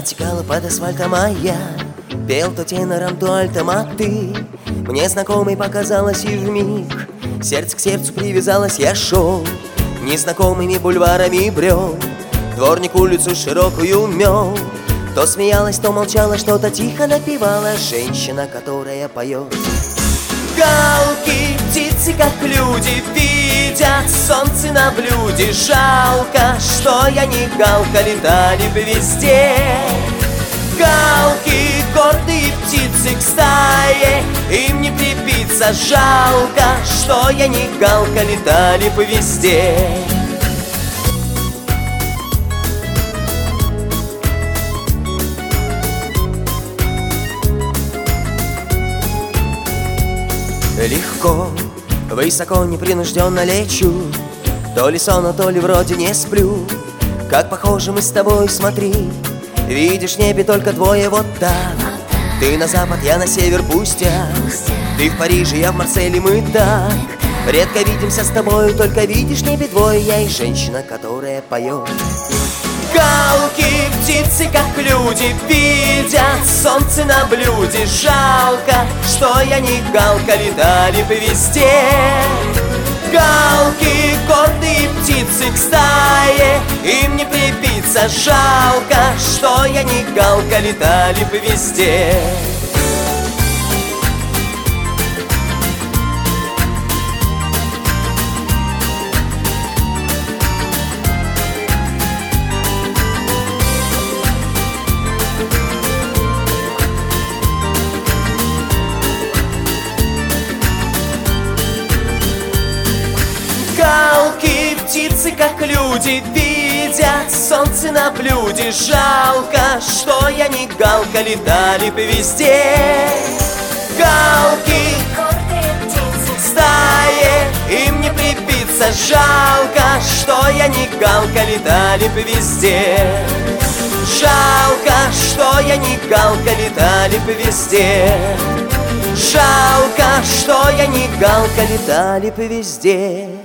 протекала под асфальтом, а я пел то тенором, то альтом, а ты мне знакомой показалась, и вмиг сердце к сердцу привязалось. Я шел незнакомыми бульварами, брел, дворник улицу широкую мел. То смеялась, то молчала, что-то тихо напевала женщина, которая поет. Галки, птицы, как люди, видят солнце на блюде. Жалко, что я не галка, летали бы везде. Галки, гордые птицы к стае, им не прибиться. Жалко, что я не галка, летали бы везде. Легко, высоко, непринужденно лечу, то ли сон, то ли вроде не сплю. Как похожи мы с тобой, смотри, видишь, в небе только двое, вот так. Ты на запад, я на север, пустяк. Ты в Париже, я в Марселе, мы так редко видимся с тобой, только видишь, в небе двое, я и женщина, которая поет. Галки, птицы, как люди, видят солнце на блюде. Жалко, что я не галка, летали бы везде. Галки, гордые птицы к стае, им не прибиться. Жалко, что я не галка, летали бы везде. Галки, птицы, как люди, видят солнце на блюде. Жалко, что я не галка, летали бы везде. Галки, гордые птицы в стае, им не прибиться. Жалко, что я не галка, летали бы везде. Жалко, что я не галка, летали бы везде. Жалко, что я не галка, летали бы везде.